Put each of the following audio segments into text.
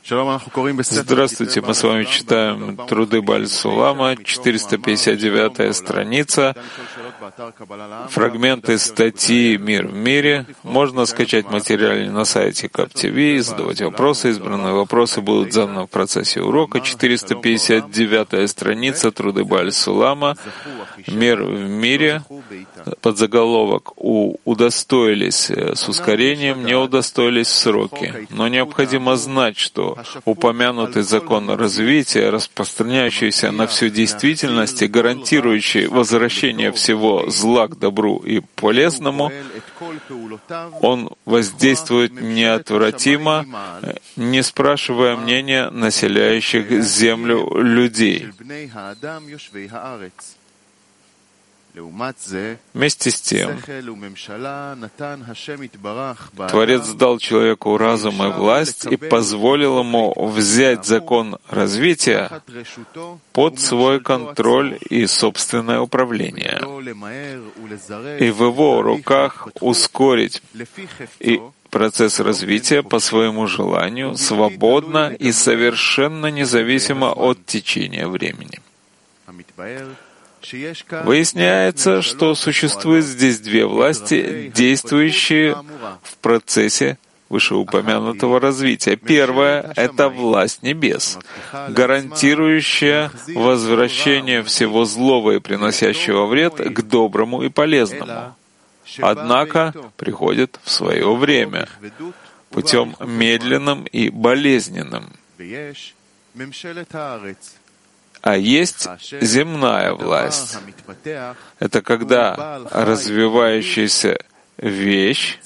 Здравствуйте, мы с вами читаем труды Бааль Сулама, 459-я страница, фрагменты статьи «Мир в мире». Можно скачать материалы на сайте КАП ТВ и задавать вопросы. Избранные вопросы будут заданы в процессе урока. 459-я страница, труды Бааль Сулама, «Мир в мире». Подзаголовок «Удостоились с ускорением, не удостоились в сроки». Но необходимо знать, что упомянутый закон развития, распространяющийся на всю действительность и гарантирующий возвращение всего зла к добру и полезному, он воздействует неотвратимо, не спрашивая мнения населяющих землю людей. Вместе с тем, Творец дал человеку разум и власть и позволил ему взять закон развития под свой контроль и собственное управление, и в его руках ускорить и процесс развития по своему желанию, свободно и совершенно независимо от течения времени. Выясняется, что существует здесь две власти, действующие в процессе вышеупомянутого развития. Первая — это власть небес, гарантирующая возвращение всего злого и приносящего вред к доброму и полезному. Однако приходит в свое время, путем медленным и болезненным. А есть земная власть. Это когда развивающаяся вещь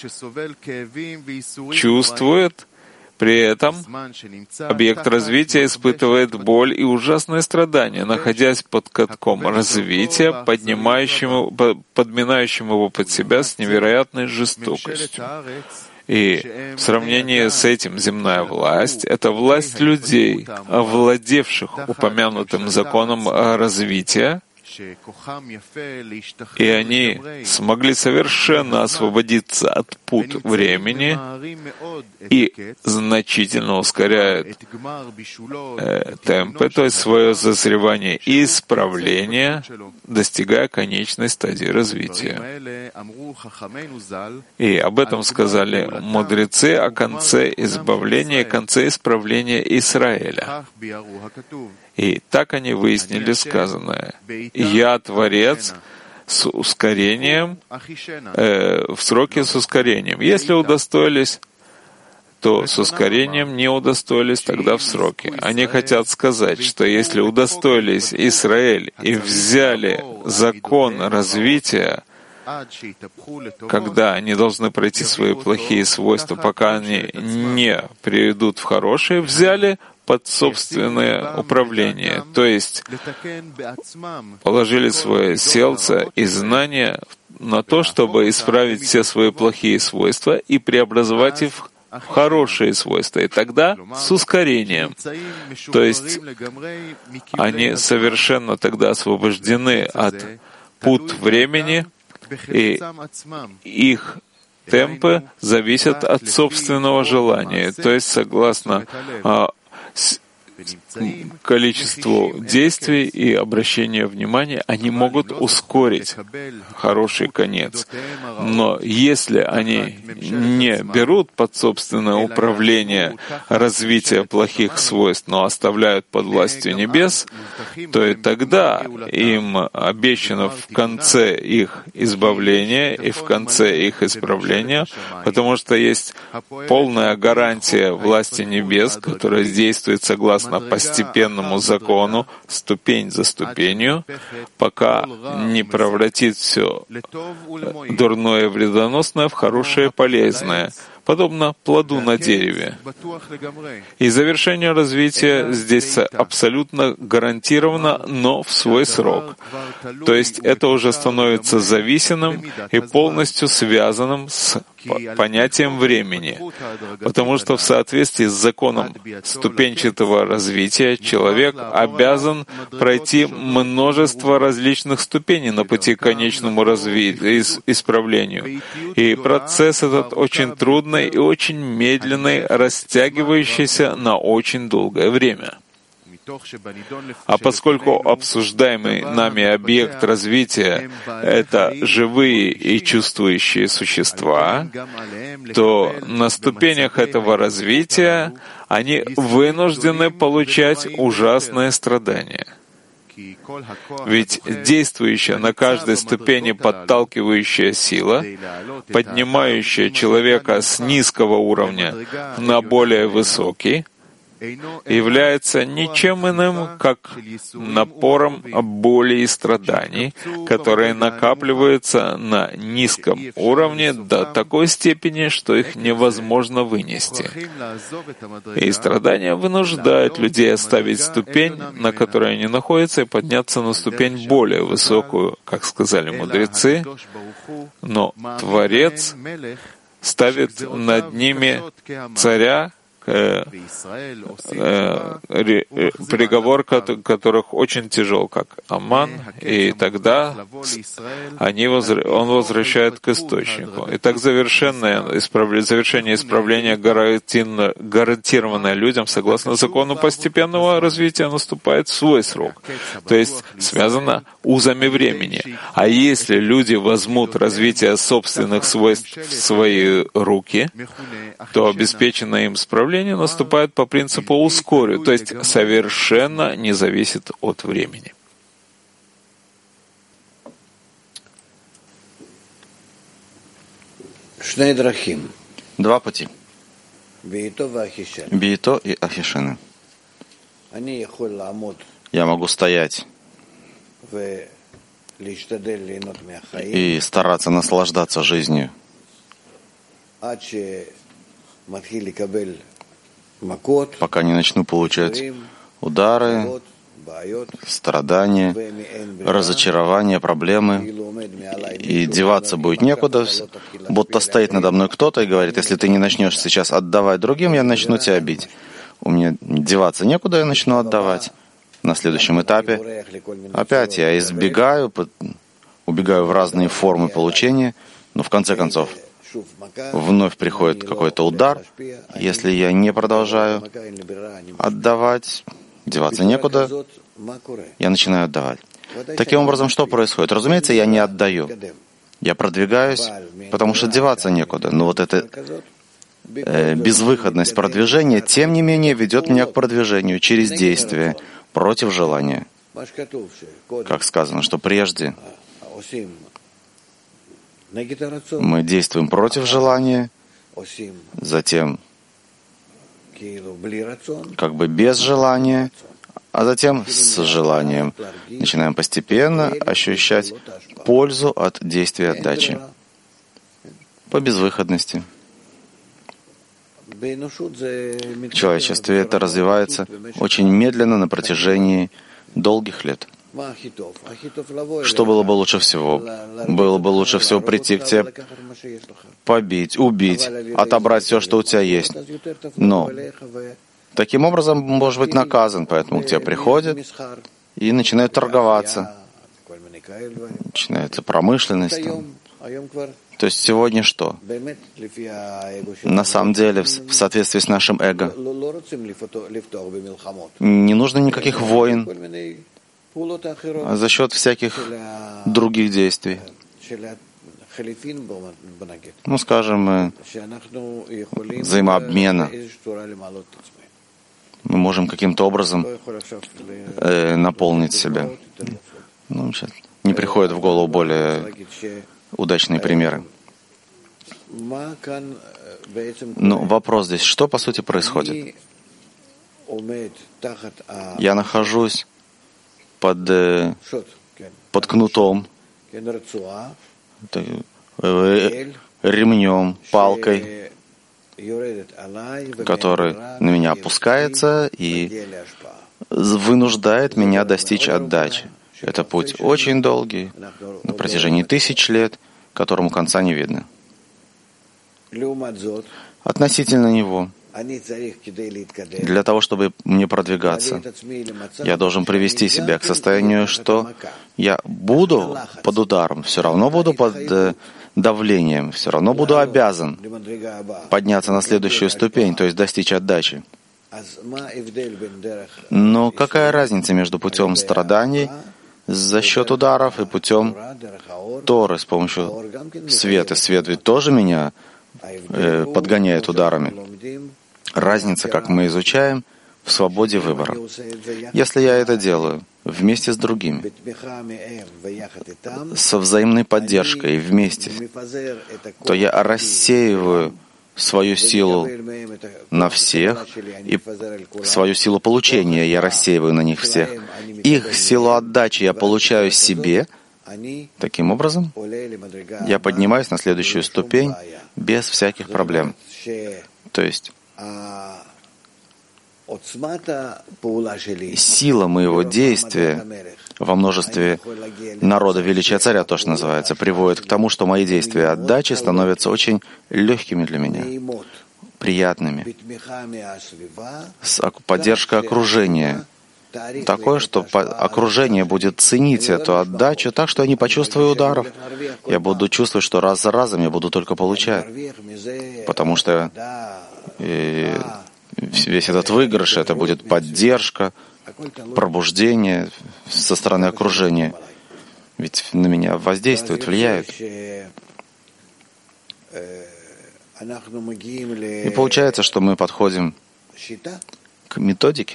чувствует, при этом объект развития испытывает боль и ужасные страдания, находясь под катком развития, подминающим его под себя с невероятной жестокостью. И в сравнении с этим земная власть — это власть людей, овладевших упомянутым законом развития, и они смогли совершенно освободиться от пут времени и значительно ускоряют темпы, то есть свое созревание и исправление, достигая конечной стадии развития. И об этом сказали мудрецы о конце избавления и конце исправления Израиля. И так они выяснили сказанное. «Я Творец с ускорением, в сроке с ускорением. Если удостоились, то с ускорением, не удостоились, тогда в сроке». Они хотят сказать, что если удостоились Израиль и взяли закон развития, когда они должны пройти свои плохие свойства, пока они не приведут в хорошие, взяли под собственное управление, то есть положили свое сердце и знания на то, чтобы исправить все свои плохие свойства и преобразовать их в хорошие свойства, и тогда с ускорением. То есть они совершенно тогда освобождены от пут времени, и их темпы зависят от собственного желания, то есть согласно количеству действий и обращения внимания, они могут ускорить хороший конец. Но если они не берут под собственное управление развитие плохих свойств, но оставляют под властью небес, то и тогда им обещано в конце их избавления и в конце их исправления, потому что есть полная гарантия власти небес, которая действует согласно постепенному закону, ступень за ступенью, пока не превратит все дурное и вредоносное в хорошее и полезное, подобно плоду на дереве. И завершение развития здесь абсолютно гарантировано, но в свой срок. То есть это уже становится зависимым и полностью связанным с понятием времени, потому что в соответствии с законом ступенчатого развития человек обязан пройти множество различных ступеней на пути к конечному исправлению. И процесс этот очень трудный и очень медленный, растягивающийся на очень долгое время. А поскольку обсуждаемый нами объект развития — это живые и чувствующие существа, то на ступенях этого развития они вынуждены получать ужасные страдания. Ведь действующая на каждой ступени подталкивающая сила, поднимающая человека с низкого уровня на более высокий, является ничем иным, как напором боли и страданий, которые накапливаются на низком уровне до такой степени, что их невозможно вынести. И страдания вынуждают людей оставить ступень, на которой они находятся, и подняться на ступень более высокую, как сказали мудрецы, но Творец ставит над ними царя, приговор которых очень тяжел, как Аман, и тогда он возвращает к источнику. И так завершение исправления гарантированное людям согласно закону постепенного развития наступает в свой срок, то есть связано узами времени. А если люди возьмут развитие собственных свойств в свои руки, то обеспеченное им исправление наступает по принципу «ускорю», то есть совершенно не зависит от времени. Два пути. Биито и Ахишины. Я могу стоять и стараться наслаждаться жизнью, пока не начну получать удары, страдания, разочарования, проблемы, и деваться будет некуда, будто стоит надо мной кто-то и говорит: если ты не начнешь сейчас отдавать другим, я начну тебя бить. У меня деваться некуда, я начну отдавать. На следующем этапе опять я убегаю в разные формы получения, но в конце концов вновь приходит какой-то удар. Если я не продолжаю отдавать, деваться некуда, я начинаю отдавать. Таким образом, что происходит? Разумеется, я не отдаю. Я продвигаюсь, потому что деваться некуда. Но вот эта безвыходность продвижения, тем не менее, ведет меня к продвижению через действие против желания. Как сказано, что прежде мы действуем против желания, затем как бы без желания, а затем с желанием. Начинаем постепенно ощущать пользу от действия отдачи по безвыходности. В человечестве это развивается очень медленно на протяжении долгих лет. Что было бы лучше всего? Было бы лучше всего прийти к тебе, побить, убить, отобрать все, что у тебя есть. Но таким образом можешь быть наказан, поэтому к тебе приходят и начинают торговаться. Начинается промышленность. То есть сегодня что? На самом деле, в соответствии с нашим эго, не нужно никаких войн, а за счет всяких других действий. Ну, скажем, взаимообмена. Мы можем каким-то образом наполнить себя. Ну, сейчас не приходят в голову более удачные примеры. Но вопрос здесь, что по сути происходит? Я нахожусь под кнутом, ремнем, палкой, который на меня опускается и вынуждает меня достичь отдачи. Это путь очень долгий, на протяжении 1000 лет, которому конца не видно. Относительно него, для того, чтобы мне продвигаться, я должен привести себя к состоянию, что я буду под ударом, все равно буду под давлением, все равно буду обязан подняться на следующую ступень, то есть достичь отдачи. Но какая разница между путем страданий за счет ударов и путем Торы с помощью света? Свет ведь тоже меня подгоняет ударами. Разница, как мы изучаем, в свободе выбора. Если я это делаю вместе с другими, со взаимной поддержкой и вместе, то я рассеиваю свою силу на всех, и свою силу получения я рассеиваю на них всех. Их силу отдачи я получаю себе. Таким образом, я поднимаюсь на следующую ступень без всяких проблем. То есть, сила моего действия во множестве народа величия царя, то, что называется, приводит к тому, что мои действия отдачи становятся очень легкими для меня, приятными, с поддержкой окружения, такое, что окружение будет ценить эту отдачу так, что я не почувствую ударов. Я буду чувствовать, что раз за разом я буду только получать, потому что весь этот выигрыш — это будет поддержка, пробуждение со стороны окружения. Ведь на меня воздействуют, влияют. И получается, что мы подходим к методике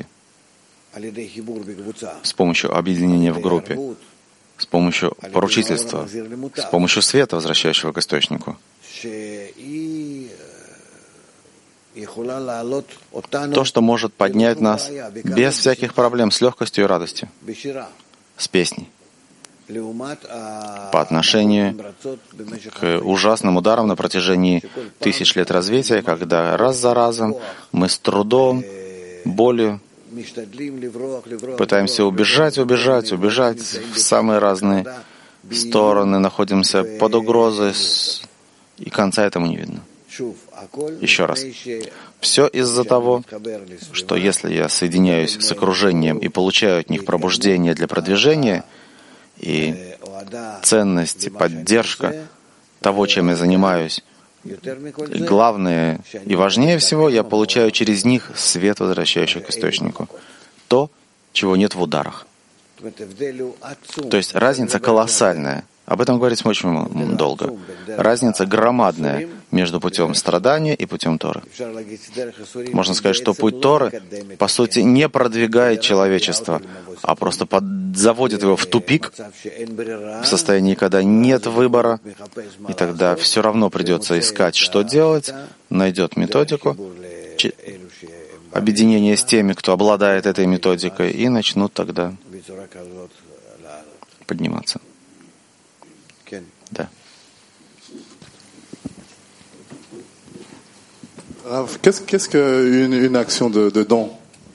с помощью объединения в группе, с помощью поручительства, с помощью света, возвращающего к источнику, то, что может поднять нас без всяких проблем, с легкостью и радостью, с песней, по отношению к ужасным ударам на протяжении тысяч лет развития, когда раз за разом мы с трудом, болью пытаемся убежать в самые разные стороны, находимся под угрозой, и конца этому не видно. Еще раз. Все из-за того, что если я соединяюсь с окружением и получаю от них пробуждение для продвижения и ценность, поддержка того, чем я занимаюсь, главное и важнее всего, я получаю через них свет, возвращающий к источнику. То, чего нет в ударах. То есть разница колоссальная. Об этом говорить мы очень долго. Разница громадная между путем страдания и путем Торы. Можно сказать, что путь Торы, по сути, не продвигает человечество, а просто заводит его в тупик, в состоянии, когда нет выбора, и тогда все равно придется искать, что делать, найдет методику, объединение с теми, кто обладает этой методикой, и начнут тогда подниматься. Да. Qu'est-ce qu'une action de don?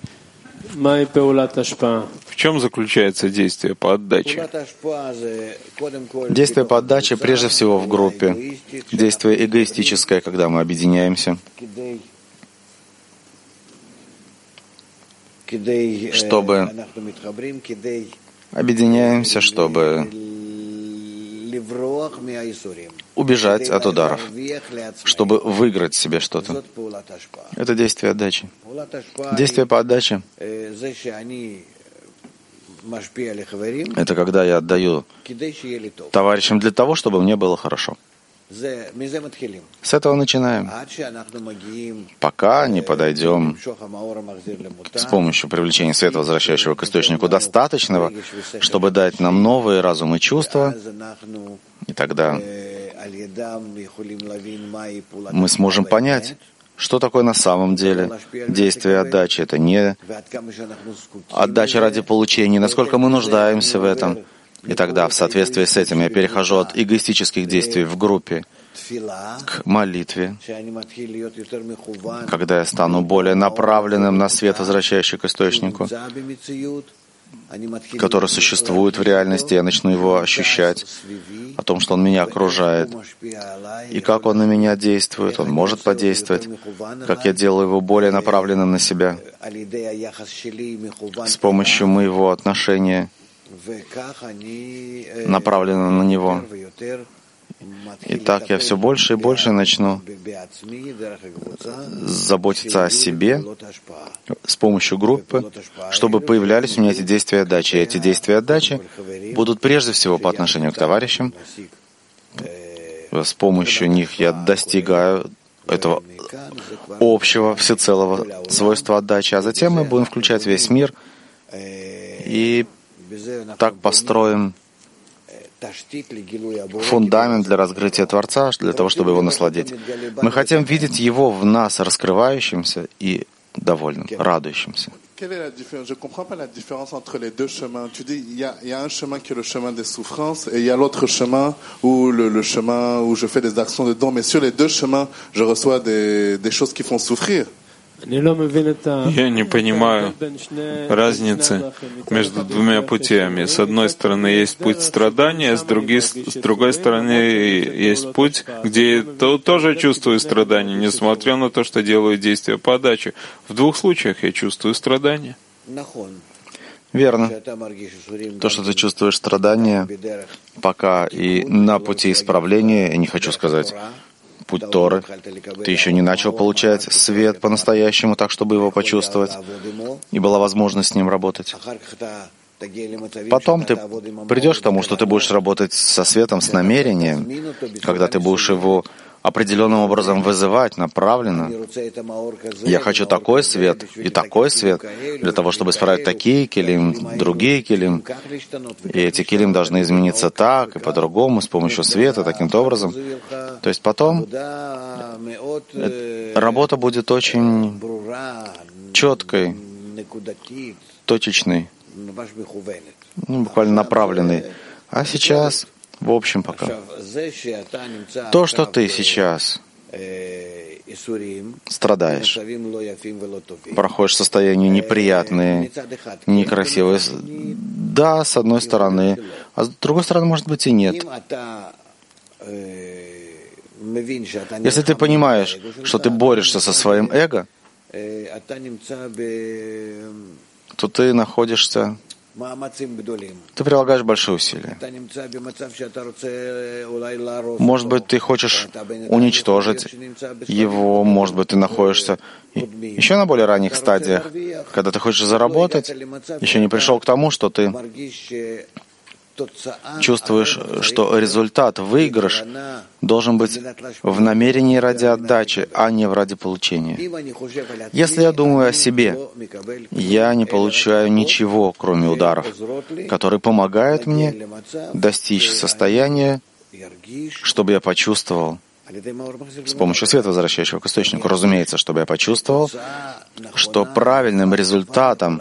В чем заключается действие по отдаче? Действие по отдаче прежде всего в группе. Действие эгоистическое, когда мы объединяемся, чтобы убежать от ударов, чтобы выиграть себе что-то. Это действие отдачи. Действие по отдаче — это когда я отдаю товарищам для того, чтобы мне было хорошо. С этого начинаем, пока не подойдем с помощью привлечения света, возвращающего к источнику, достаточного, чтобы дать нам новые разумы и чувства, и тогда мы сможем понять, что такое на самом деле действие отдачи. Это не отдача ради получения, насколько мы нуждаемся в этом. И тогда, в соответствии с этим, я перехожу от эгоистических действий в группе к молитве, когда я стану более направленным на свет, возвращающий к источнику, который существует в реальности, я начну его ощущать, о том, что он меня окружает, и как он на меня действует, он может подействовать, как я делаю его более направленным на себя с помощью моего отношения, направленного на него. И так я все больше и больше начну заботиться о себе с помощью группы, чтобы появлялись у меня эти действия отдачи. И эти действия отдачи будут прежде всего по отношению к товарищам. С помощью них я достигаю этого общего, всецелого свойства отдачи, а затем мы будем включать весь мир и так построим фундамент для раскрытия Творца, для того, чтобы его насладить. Мы хотим видеть его в нас раскрывающимся и довольным, радующимся. Je ne comprends pas la différence entre les deux chemins. Tu dis, il y a un chemin qui est le chemin des souffrances et il y a l'autre chemin où le chemin où je fais des actions de don. Mais sur les deux chemins, je reçois des choses qui font souffrir. Я не понимаю разницы между двумя путями. С одной стороны есть путь страдания, с другой стороны есть путь, где я тоже чувствую страдания, несмотря на то, что делаю действия по отдаче. В двух случаях я чувствую страдания. Верно. То, что ты чувствуешь страдания, пока и на пути исправления, я не хочу сказать, путь Торы, ты еще не начал получать свет по-настоящему, так, чтобы его почувствовать, и была возможность с ним работать. Потом ты придешь к тому, что ты будешь работать со светом, с намерением, когда ты будешь его определенным образом вызывать, направленно. Я хочу такой свет и такой свет, для того, чтобы исправить такие килим, другие килим. И эти килим должны измениться так и по-другому, с помощью света, таким-то образом. То есть потом работа будет очень четкой, точечной, буквально направленной. А сейчас, в общем, пока. То, что ты сейчас страдаешь, проходишь состояния неприятные, некрасивые, да, с одной стороны, а с другой стороны, может быть, и нет. Если ты понимаешь, что ты борешься со своим эго, то ты находишься, ты прилагаешь большие усилия. Может быть, ты хочешь уничтожить его, может быть, ты находишься еще на более ранних стадиях, когда ты хочешь заработать, еще не пришел к тому, что ты чувствуешь, что результат, выигрыш должен быть в намерении ради отдачи, а не ради получения. Если я думаю о себе, я не получаю ничего, кроме ударов, которые помогают мне достичь состояния, чтобы я почувствовал, с помощью света, возвращающего к источнику, разумеется, чтобы я почувствовал, что правильным результатом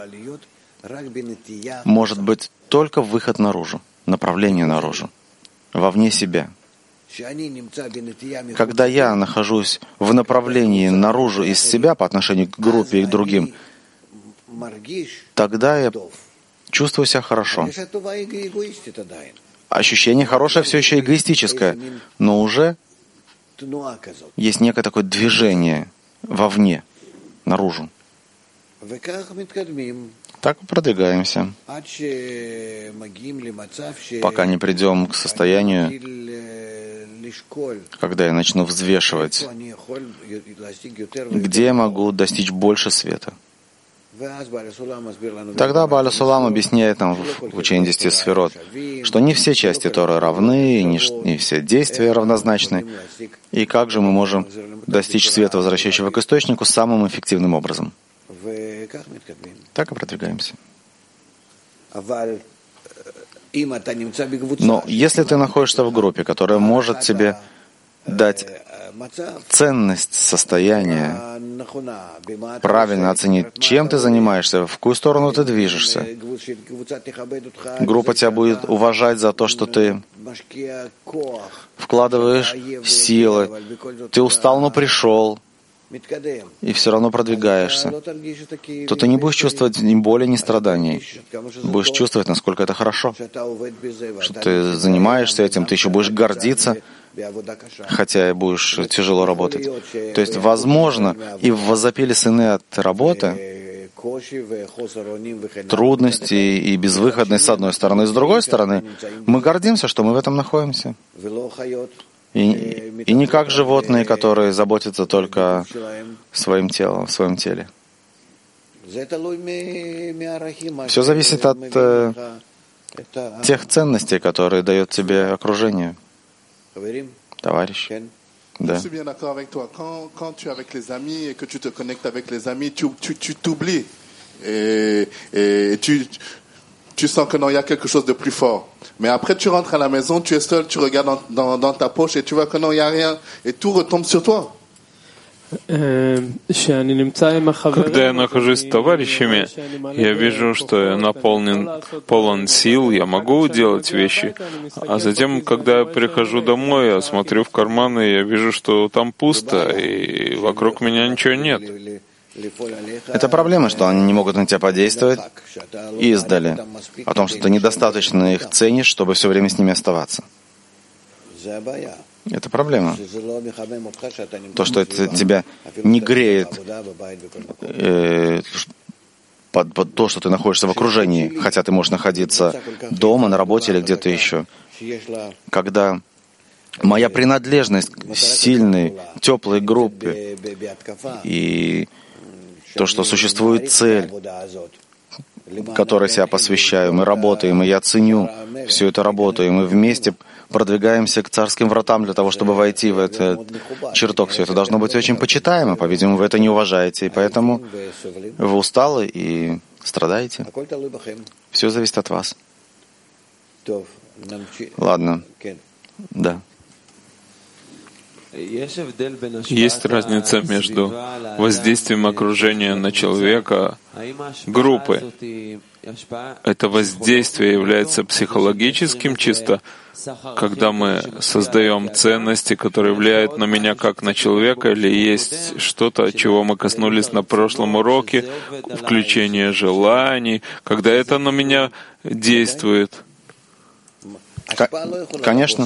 может быть только выход наружу, направление наружу, вовне себя. Когда я нахожусь в направлении наружу из себя по отношению к группе и к другим, тогда я чувствую себя хорошо. Ощущение хорошее все еще эгоистическое, но уже есть некое такое движение вовне, наружу. Так и продвигаемся, пока не придем к состоянию, когда я начну взвешивать, где я могу достичь больше света. Тогда Бааль Сулам объясняет нам в учении 10 сферот, что не все части Торы равны, не все действия равнозначны, и как же мы можем достичь света, возвращающего к источнику, самым эффективным образом. Так и продвигаемся. Но если ты находишься в группе, которая может тебе дать ценность состояния, правильно оценить, чем ты занимаешься, в какую сторону ты движешься, группа тебя будет уважать за то, что ты вкладываешь силы, ты устал, но пришел, и все равно продвигаешься, то ты не будешь чувствовать ни боли, ни страданий. Будешь чувствовать, насколько это хорошо, что ты занимаешься этим, ты еще будешь гордиться, хотя и будешь тяжело работать. То есть, возможно, и возопили сыны от работы, трудности и безвыходность с одной стороны, с другой стороны, мы гордимся, что мы в этом находимся. И не как животные, которые заботятся только своим телом, в своем теле. Все зависит от тех ценностей, которые дает тебе окружение. Товарищ. Да. Je suis bien d'accord avec toi. Quand tu es avec les amis et que tu te connectes avec les amis, tu t'oublies. Et tu sens que non, il y a quelque chose de plus fort. Mais après, tu rentres à la maison, tu es seul, tu regardes dans ta poche et tu vois que non, il n'y a rien. Et tout retombe sur toi. Когда я нахожусь с товарищами, я вижу, что я полон сил, я могу делать вещи. А затем, когда я прихожу домой, я смотрю в карманы, я вижу, что там пусто, и вокруг меня ничего нет. Это проблема, что они не могут на тебя подействовать издали, о том, что ты недостаточно их ценишь, чтобы все время с ними оставаться. Это проблема. То, что это тебя не греет под то, что ты находишься в окружении, хотя ты можешь находиться дома, на работе или где-то еще. Когда моя принадлежность к сильной, теплой группе и то, что существует цель, которой себя посвящаю, мы работаем, и я ценю всю эту работу, и мы вместе продвигаемся к царским вратам для того, чтобы войти в этот чертог. Все это должно быть очень почитаемо, по-видимому, вы это не уважаете, и поэтому вы усталы и страдаете. Все зависит от вас. Ладно. Да. Есть разница между воздействием окружения на человека, группы. Это воздействие является психологическим чисто, когда мы создаем ценности, которые влияют на меня как на человека, или есть что-то, чего мы коснулись на прошлом уроке, включение желаний, когда это на меня действует. Конечно,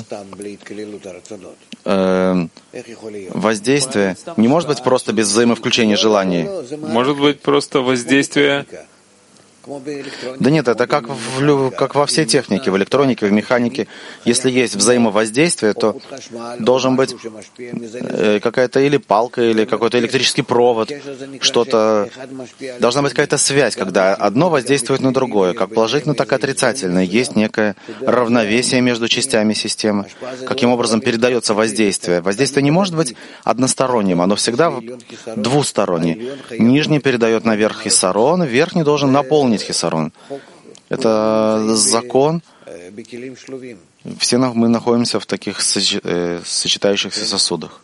воздействие не может быть просто без взаимовключения желаний. Может быть просто воздействие. Да нет, это как во всей технике, в электронике, в механике. Если есть взаимовоздействие, то должен быть какая-то или палка, или какой-то электрический провод, что-то. Должна быть какая-то связь, когда одно воздействует на другое, как положительно, так и отрицательно. Есть некое равновесие между частями системы. Каким образом передается воздействие? Воздействие не может быть односторонним, оно всегда двустороннее. Нижний передает наверх хисарон, верхний должен наполнить хисарон. Это закон. Все мы находимся в таких сочетающихся сосудах.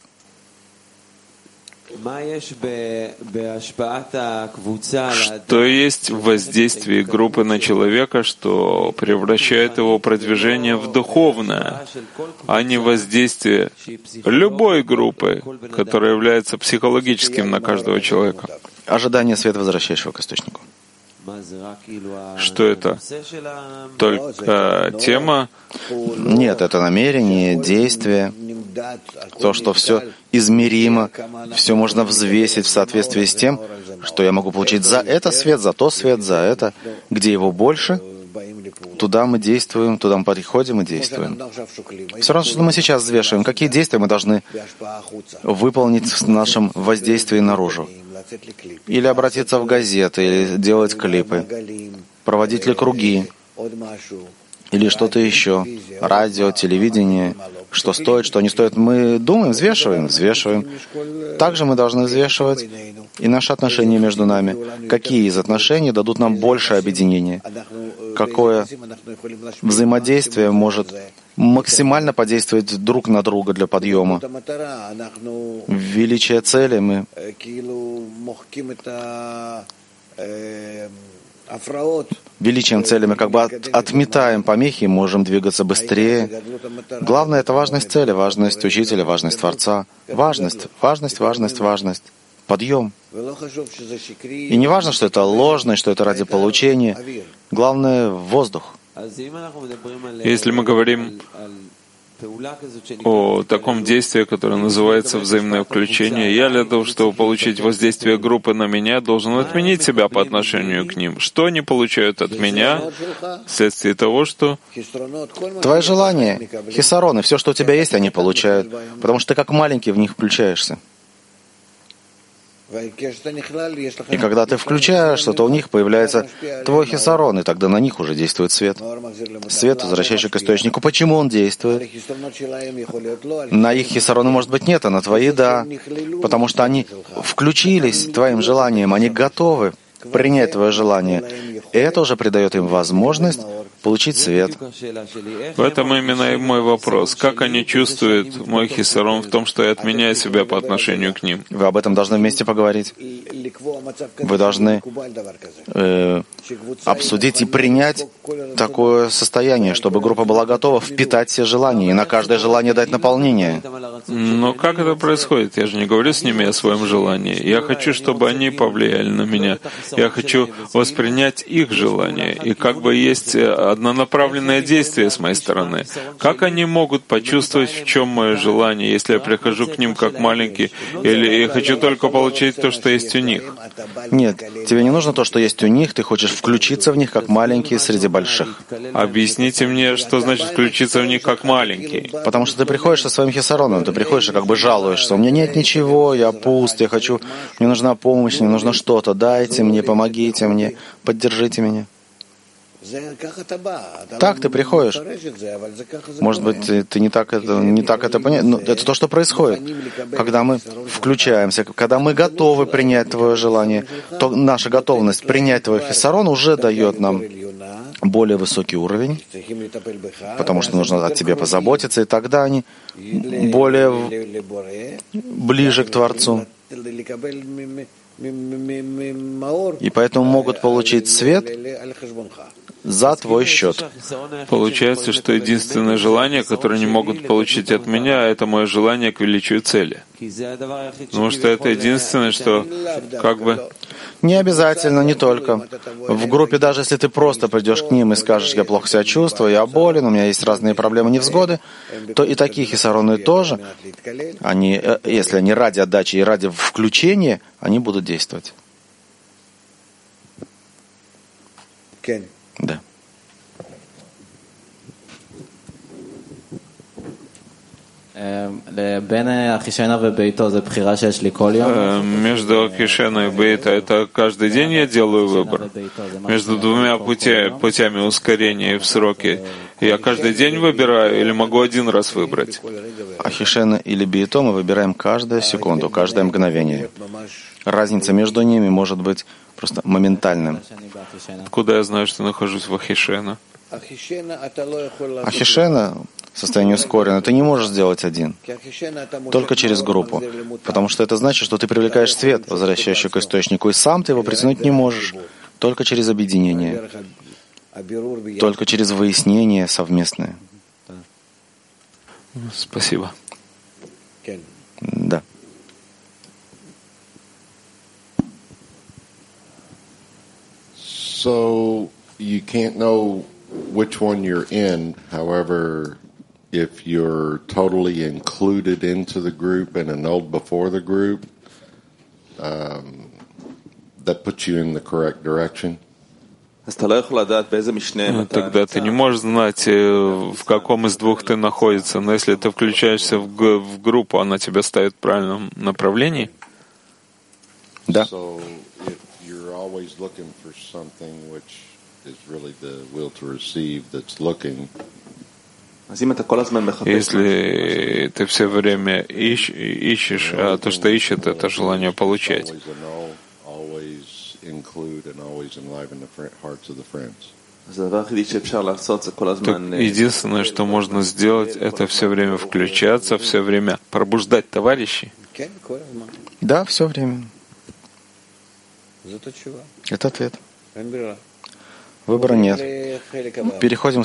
Что есть в воздействии группы на человека, что превращает его продвижение в духовное, а не воздействие любой группы, которая является психологическим на каждого человека? Ожидание света, возвращающего к источнику. Что это? Только тема? Нет, это намерение, действие, то, что все измеримо, все можно взвесить в соответствии с тем, что я могу получить за это свет, за то свет, за это. Где его больше, туда мы действуем, туда мы приходим и действуем. Все равно, что мы сейчас взвешиваем, какие действия мы должны выполнить в нашем воздействии наружу. Или обратиться в газеты, или делать клипы, проводить ли круги, или что-то еще, радио, телевидение, что стоит, что не стоит. Мы думаем, взвешиваем. Также мы должны взвешивать и наши отношения между нами. Какие из отношений дадут нам большее объединение? Какое взаимодействие может максимально подействовать друг на друга для подъема? Величие цели мы величием цели мы как бы отметаем помехи и можем двигаться быстрее. Главное — это важность цели, важность учителя, важность Творца. Важность. подъем. И не важно, что это ложно, что это ради получения. Главное — воздух. Если мы говорим о таком действии, которое называется взаимное включение, я для того, чтобы получить воздействие группы на меня, должен отменить себя по отношению к ним. Что они получают от меня вследствие того, что Твои желания, хисароны, все, что у тебя есть, они получают, потому что ты как маленький в них включаешься. И когда ты включаешься, то у них появляется твой хисарон, и тогда на них уже действует свет. Свет, возвращающий к источнику. Почему он действует? На их хисароны, может быть, нет, а на твои — да. Потому что они включились твоим желанием, они готовы принять твое желание. И это уже придает им возможность получить свет. В этом именно и мой вопрос. Как они чувствуют мой хисарон в том, что я отменяю себя по отношению к ним? Вы об этом должны вместе поговорить. Вы должны обсудить и принять такое состояние, чтобы группа была готова впитать все желания и на каждое желание дать наполнение. Но как это происходит? Я же не говорю с ними о своем желании. Я хочу, чтобы они повлияли на меня. Я хочу воспринять их желания. И как бы есть однонаправленное действие с моей стороны. Как они могут почувствовать, в чем мое желание, если я прихожу к ним как маленький, или я хочу только получить то, что есть у них? Нет, тебе не нужно то, что есть у них, ты хочешь включиться в них как маленький среди больших. Объясните мне, что значит включиться в них как маленький. Потому что ты приходишь со своим хисароном, ты приходишь и как бы жалуешься. У меня нет ничего, я пуст, я хочу, мне нужна помощь, мне нужно что-то. Дайте мне, помогите мне, поддержите меня. Так ты приходишь. Может быть, ты не так это понимаешь, но это то, что происходит. Когда мы включаемся, когда мы готовы принять твое желание, то наша готовность принять твой хисарон уже дает нам более высокий уровень, потому что нужно о тебе позаботиться, и тогда они более ближе к Творцу. И поэтому могут получить свет за твой счет. Получается, что единственное желание, которое они могут получить от меня, это мое желание к величию цели. Потому что это единственное, что как бы... Не обязательно, не только. В группе, даже если ты просто придешь к ним и скажешь: я плохо себя чувствую, я болен, у меня есть разные проблемы, невзгоды, то и такие хисароны тоже, они, если они ради отдачи и ради включения, они будут действовать. Да. Между Ахишена и Бейта это каждый день я делаю выбор. Между двумя путями ускорения в сроки я каждый день выбираю или могу один раз выбрать? Ахишена или Бейто мы выбираем каждую секунду, каждое мгновение. Разница между ними может быть просто моментальным. Откуда я знаю, что нахожусь в Ахишена? Ахишена, состояние ускоренное, ты не можешь сделать один, только через группу, потому что это значит, что ты привлекаешь свет, возвращающий к источнику, и сам ты его притянуть не можешь, только через объединение, только через выяснение совместное. Спасибо. Да. So you can't know which one you're in. However, if you're totally included into the group and annulled before the group, that puts you in the correct direction. Тогда ты не можешь знать, в каком из двух ты находишься. Но если ты включаешься в группу, она тебя ставит в правильном направлении. Да. Always looking for something which is really the will to receive that's looking. Если ты все время ищешь, а то, что ищет, это желание получать. Единственное, что можно сделать, это все время включаться, все время пробуждать товарищей. Да, все время. Это ответ. Выбора нет. Переходим